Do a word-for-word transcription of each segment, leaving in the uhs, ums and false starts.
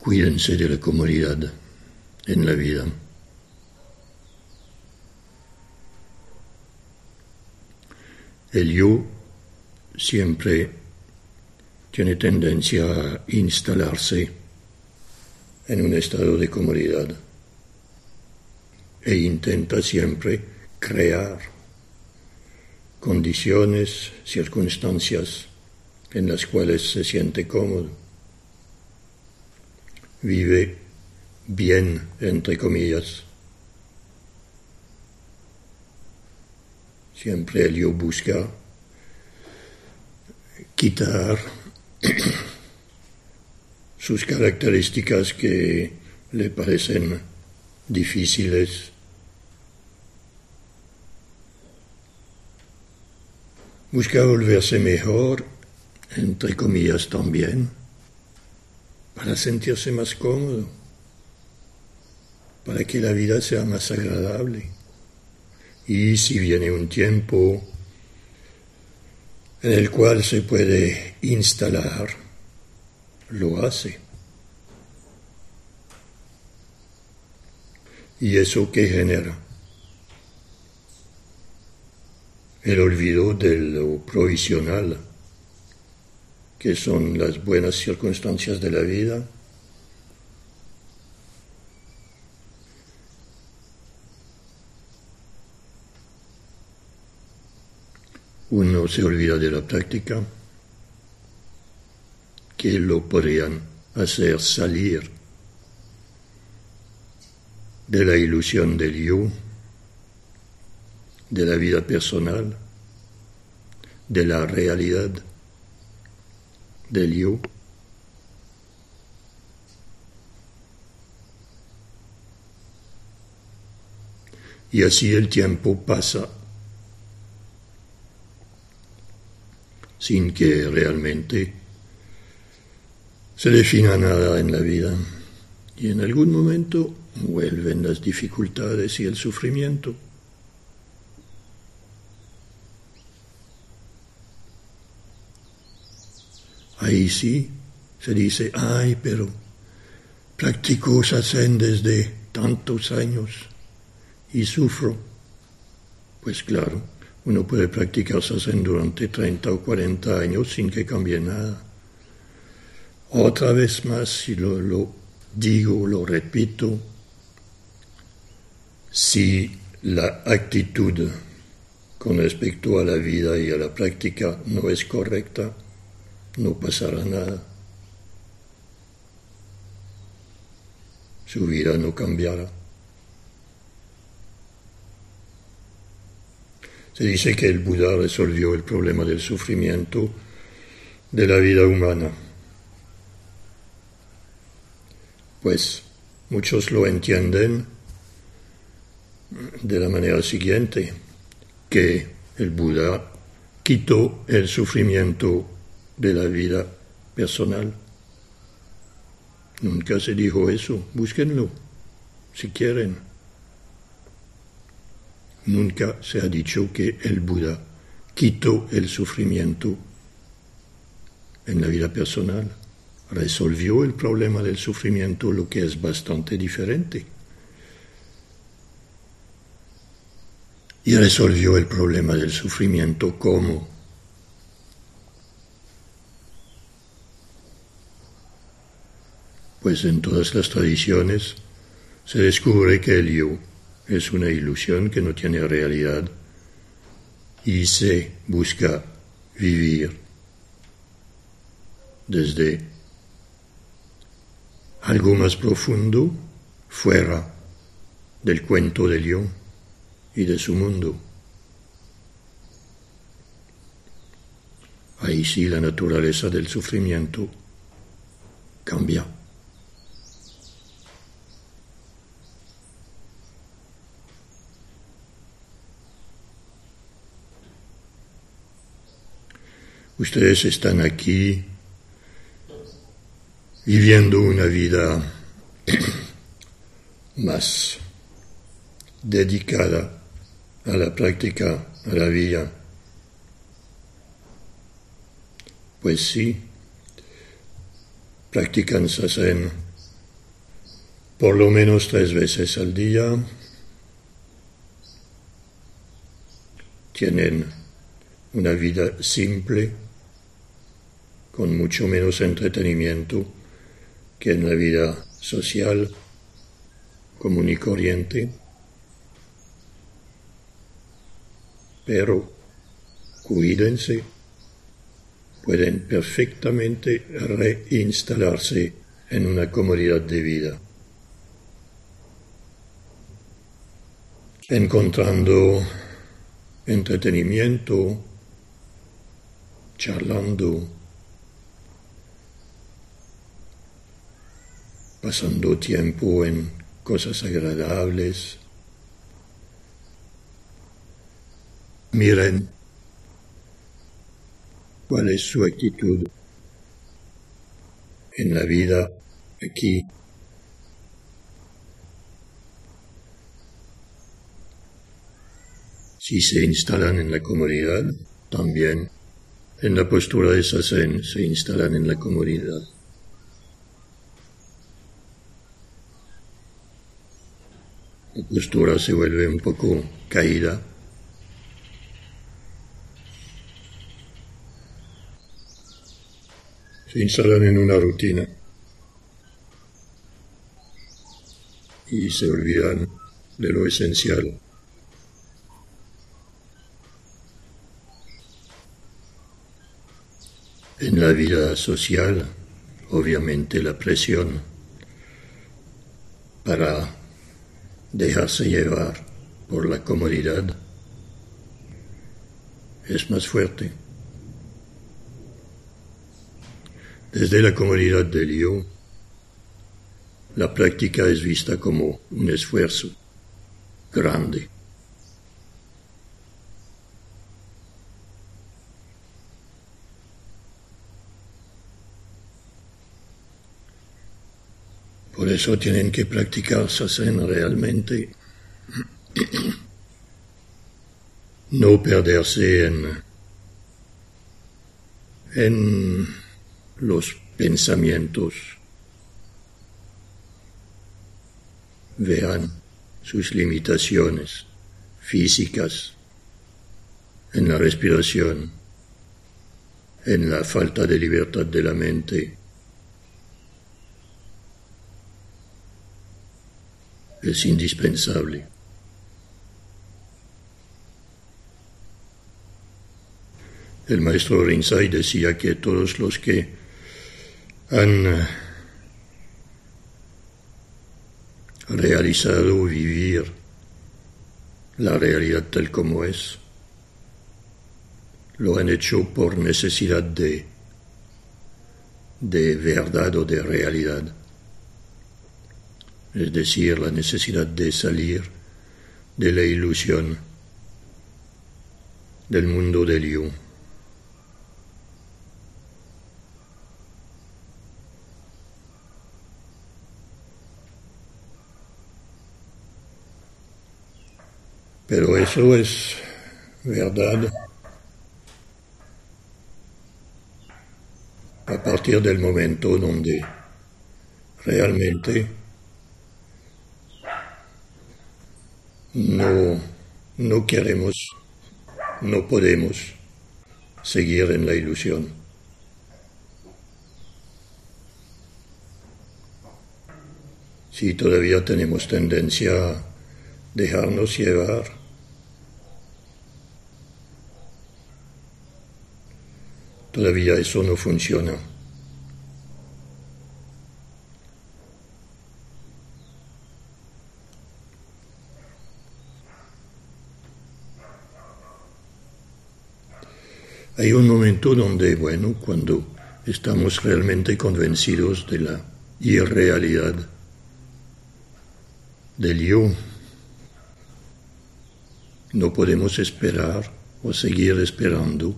Cuídense de la comodidad en la vida. El yo siempre tiene tendencia a instalarse en un estado de comodidad e intenta siempre crear condiciones, circunstancias en las cuales se siente cómodo. Vive bien, entre comillas. Siempre el yo busca quitar sus características que le parecen difíciles. Busca volverse mejor, entre comillas también, para sentirse más cómodo, para que la vida sea más agradable. Y si viene un tiempo en el cual se puede instalar, lo hace. ¿Y eso qué genera? El olvido de lo provisional, que son las buenas circunstancias de la vida. Uno se olvida de la práctica, que lo podrían hacer salir de la ilusión del yo, de la vida personal, de la realidad del yo. Y así el tiempo pasa sin que realmente se defina nada en la vida. Y en algún momento vuelven las dificultades y el sufrimiento. Ahí sí se dice, ay, pero practico sazen desde tantos años y sufro. Pues claro, uno puede practicar sazen durante treinta o cuarenta años sin que cambie nada. Otra vez más, si lo, lo digo, lo repito, si la actitud con respecto a la vida y a la práctica no es correcta, no pasará nada. Su vida no cambiará. Se dice que el Buda resolvió el problema del sufrimiento de la vida humana. Pues muchos lo entienden de la manera siguiente, que el Buda quitó el sufrimiento de la vida personal. Nunca se dijo eso, búsquenlo, si quieren. Nunca se ha dicho que el Buda quitó el sufrimiento en la vida personal. Resolvió el problema del sufrimiento, lo que es bastante diferente. Y resolvió el problema del sufrimiento ¿cómo? Pues en todas las tradiciones se descubre que el yo es una ilusión que no tiene realidad y se busca vivir desde algo más profundo, fuera del cuento del yo y de su mundo. Ahí sí la naturaleza del sufrimiento cambia. Ustedes están aquí viviendo una vida más dedicada a la práctica, a la vida. Pues sí, practican sazen por lo menos tres veces al día. Tienen una vida simple, con mucho menos entretenimiento que en la vida social común y corriente, pero cuídense, pueden perfectamente reinstalarse en una comodidad de vida, encontrando entretenimiento, charlando, pasando tiempo en cosas agradables. Miren cuál es su actitud en la vida aquí. Si se instalan en la comodidad, también en la postura de Zazen se instalan en la comodidad. La postura se vuelve un poco caída. Se instalan en una rutina y se olvidan de lo esencial. En la vida social, obviamente la presión para dejarse llevar por la comodidad es más fuerte. Desde la comodidad del yo, la práctica es vista como un esfuerzo grande. Por eso tienen que practicar Zazen realmente, no perderse en, en los pensamientos. Vean sus limitaciones físicas en la respiración, en la falta de libertad de la mente. Es indispensable. El maestro Rinzai decía que todos los que han realizado vivir la realidad tal como es, lo han hecho por necesidad de, de verdad o de realidad. Es decir, la necesidad de salir de la ilusión del mundo del yo. Pero eso es verdad a partir del momento donde realmente no, no queremos, no podemos seguir en la ilusión. Si todavía tenemos tendencia a dejarnos llevar, todavía eso no funciona. Hay un momento donde, bueno, cuando estamos realmente convencidos de la irrealidad del yo, no podemos esperar o seguir esperando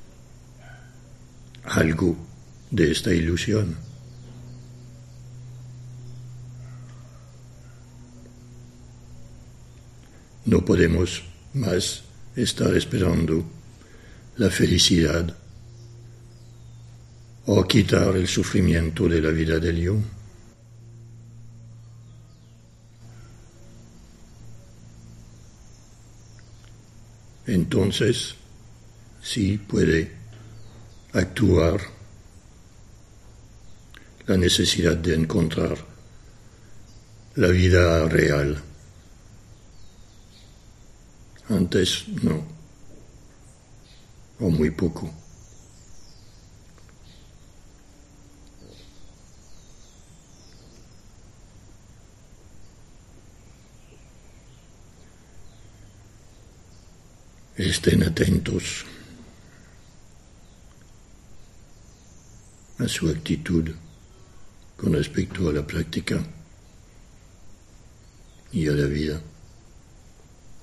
algo de esta ilusión. No podemos más estar esperando la felicidad o quitar el sufrimiento de la vida del yo. entonces sí puede actuar la necesidad de encontrar la vida real. Antes no, o muy poco. Estén atentos a su actitud con respecto a la práctica y a la vida.